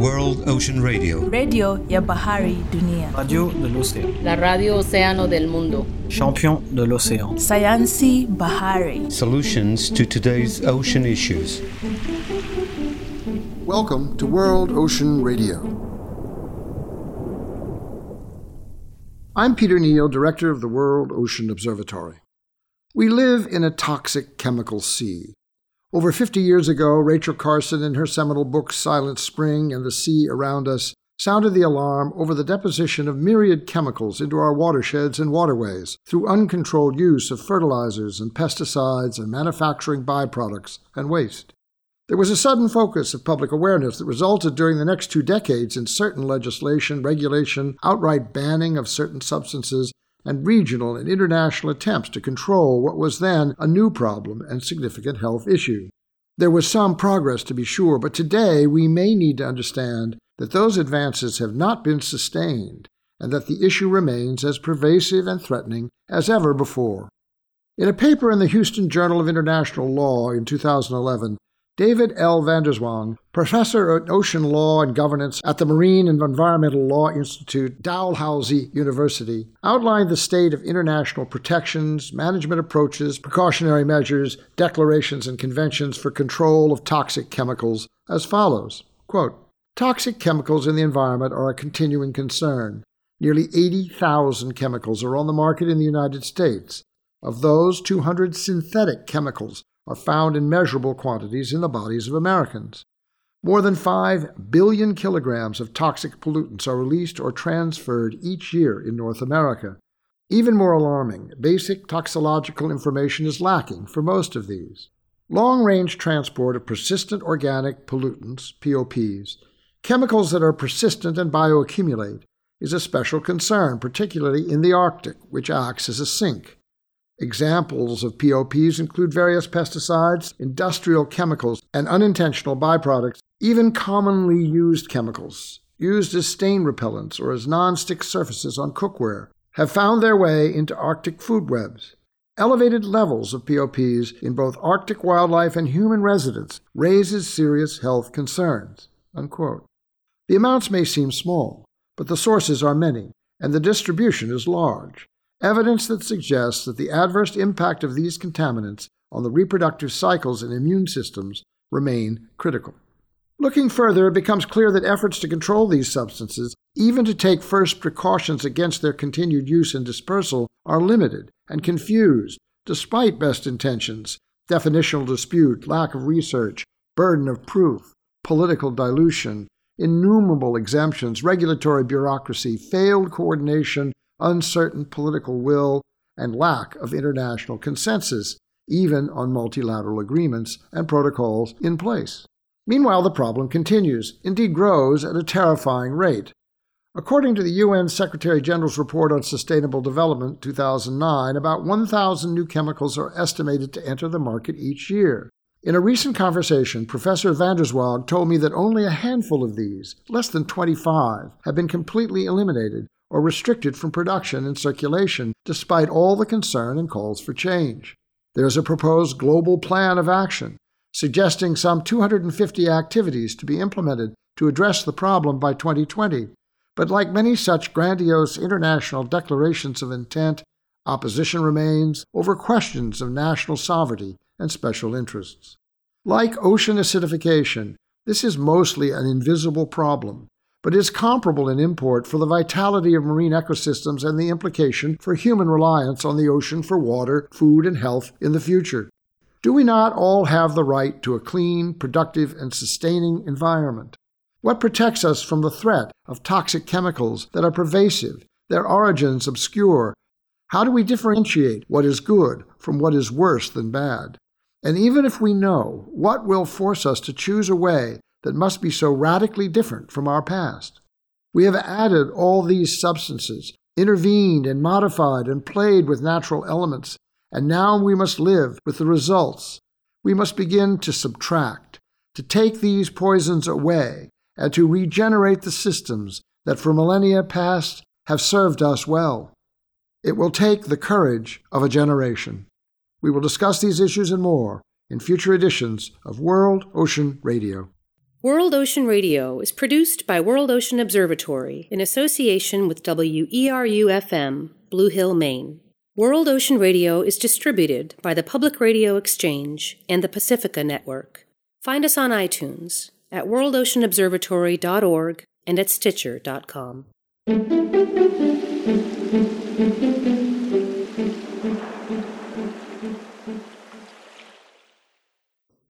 World Ocean Radio. Radio ya Bahari Dunia. Radio de l'océan. La radio océano del mundo. Champion de l'océan. Sayansi Bahari. Solutions to today's ocean issues. Welcome to World Ocean Radio. I'm Peter Neal, Director of the World Ocean Observatory. We live in a toxic chemical sea. Over 50 years ago, Rachel Carson, in her seminal book Silent Spring and the Sea Around Us, sounded the alarm over the deposition of myriad chemicals into our watersheds and waterways through uncontrolled use of fertilizers and pesticides and manufacturing byproducts and waste. There was a sudden focus of public awareness that resulted during the next 2 decades in certain legislation, regulation, outright banning of certain substances, and regional and international attempts to control what was then a new problem and significant health issue. There was some progress, to be sure, but today we may need to understand that those advances have not been sustained and that the issue remains as pervasive and threatening as ever before. In a paper in the Houston Journal of International Law in 2011, David L. Vanderzwang, professor of ocean law and governance at the Marine and Environmental Law Institute, Dalhousie University, outlined the state of international protections, management approaches, precautionary measures, declarations, and conventions for control of toxic chemicals as follows. Quote, "Toxic chemicals in the environment are a continuing concern. Nearly 80,000 chemicals are on the market in the United States. Of those, 200 synthetic chemicals are found in measurable quantities in the bodies of Americans. More than 5 billion kilograms of toxic pollutants are released or transferred each year in North America. Even more alarming, basic toxicological information is lacking for most of these. Long-range transport of persistent organic pollutants, POPs, chemicals that are persistent and bioaccumulate, is a special concern, particularly in the Arctic, which acts as a sink. Examples of POPs include various pesticides, industrial chemicals, and unintentional byproducts, even commonly used chemicals, used as stain repellents or as non-stick surfaces on cookware, have found their way into Arctic food webs. Elevated levels of POPs in both Arctic wildlife and human residents raises serious health concerns." Unquote. The amounts may seem small, but the sources are many, and the distribution is large. Evidence that suggests that the adverse impact of these contaminants on the reproductive cycles and immune systems remain critical. Looking further, it becomes clear that efforts to control these substances, even to take first precautions against their continued use and dispersal, are limited and confused, despite best intentions, definitional dispute, lack of research, burden of proof, political dilution, innumerable exemptions, regulatory bureaucracy, failed coordination, uncertain political will, and lack of international consensus, even on multilateral agreements and protocols in place. Meanwhile, the problem continues, indeed grows at a terrifying rate. According to the UN Secretary-General's Report on Sustainable Development 2009, about 1,000 new chemicals are estimated to enter the market each year. In a recent conversation, Professor Vanderzwang told me that only a handful of these, less than 25, have been completely eliminated or restricted from production and circulation, despite all the concern and calls for change. There is a proposed global plan of action, suggesting some 250 activities to be implemented to address the problem by 2020. But like many such grandiose international declarations of intent, opposition remains over questions of national sovereignty and special interests. Like ocean acidification, this is mostly an invisible problem, but is comparable in import for the vitality of marine ecosystems and the implication for human reliance on the ocean for water, food, and health in the future. Do we not all have the right to a clean, productive, and sustaining environment? What protects us from the threat of toxic chemicals that are pervasive, their origins obscure? How do we differentiate what is good from what is worse than bad? And even if we know, what will force us to choose a way that must be so radically different from our past? We have added all these substances, intervened and modified and played with natural elements, and now we must live with the results. We must begin to subtract, to take these poisons away, and to regenerate the systems that for millennia past have served us well. It will take the courage of a generation. We will discuss these issues and more in future editions of World Ocean Radio. World Ocean Radio is produced by World Ocean Observatory in association with WERU-FM, Blue Hill, Maine. World Ocean Radio is distributed by the Public Radio Exchange and the Pacifica Network. Find us on iTunes, at worldoceanobservatory.org, and at Stitcher.com.